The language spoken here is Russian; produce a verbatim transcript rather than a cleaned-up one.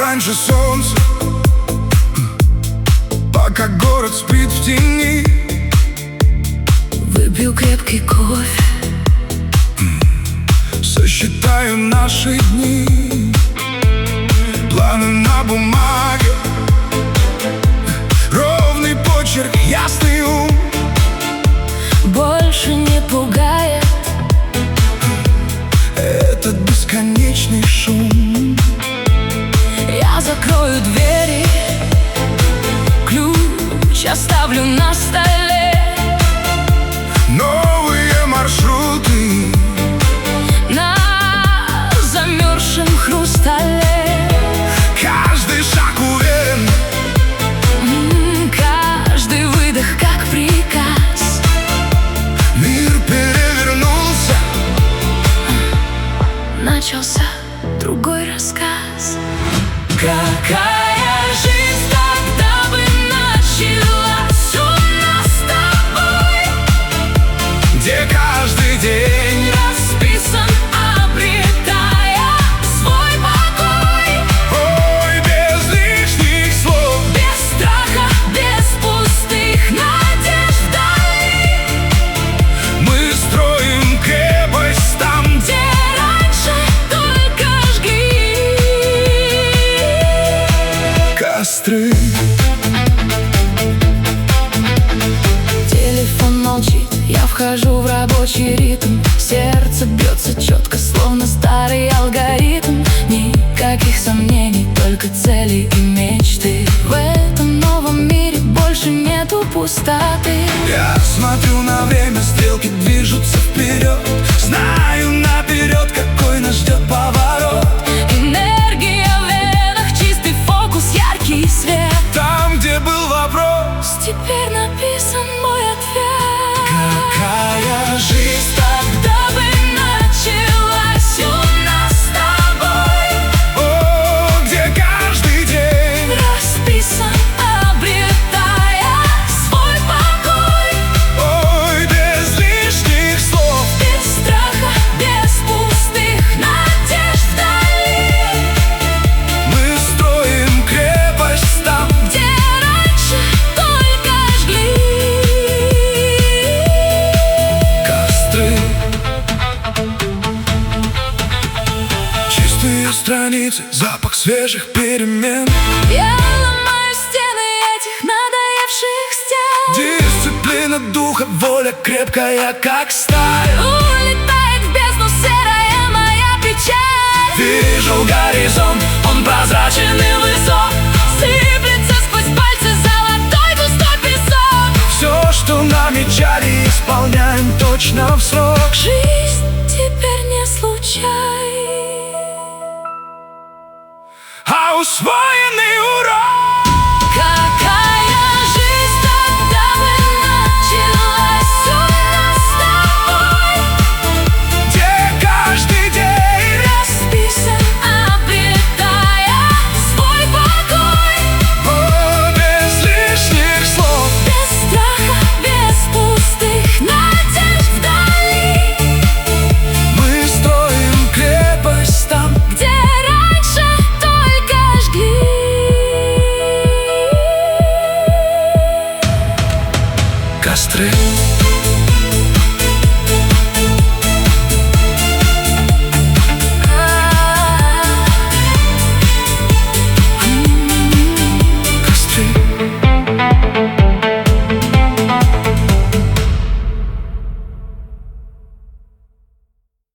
раньше солнца, пока город спит в тени. Выпью крепкий кофе, сосчитаю наши дни. Планы на бумаге, ровный почерк, ясный ум. больше не пугает этот бесконечный шум. Я закрою двери, ключ оставлю на столе. Новые маршруты на замерзшем хрустале. Каждый шаг уверен, М, каждый выдох как приказ. мир перевернулся, Начался другой рассказ. Какая жизнь тогда бы началась у нас с тобой, где каждый день расписан, обретая свой покой. ой, без лишних слов, Без страха, без пустых надежд вдали. мы строим крепость там, Где раньше только жгли костры. Телефон молчит, я вхожу в рабочий ритм. Сердце бьется четко, словно старый алгоритм. Никаких сомнений, только цели и мечты. В этом новом мире больше нету пустоты. Я смотрю на время, стрелки движутся вперед. Знаю наперед, какой нас ждет поворот. Энергия в венах, чистый фокус, яркий свет. Там, где был вопрос, Теперь написан мой ответ. какая жизнь Тогда бы началась у нас с тобой, о, где каждый день расписан, обретая свой покой. ой, без лишних слов, Без страха, без пустых надежд вдали. мы строим крепость там, Где раньше только жгли костры. Чистые страницы, запах свежих перемен. Я ломаю стены этих надоевших стен. Дисциплина духа, воля крепкая, как сталь. Улетает в бездну серая моя печаль. Вижу горизонт, он прозрачен и высок. Сыплется сквозь пальцы золотой густой песок. Все, что намечали, исполняем точно в срок. Жизнь теперь не случай, А усвоенный урок, какая жизнь тогда бы началась у нас с тобой, где каждый день расписан, обретая свой покой. о, без лишних слов, Без страха, без пустых надежд вдали. мы строим крепость там, Где раньше только жгли костры.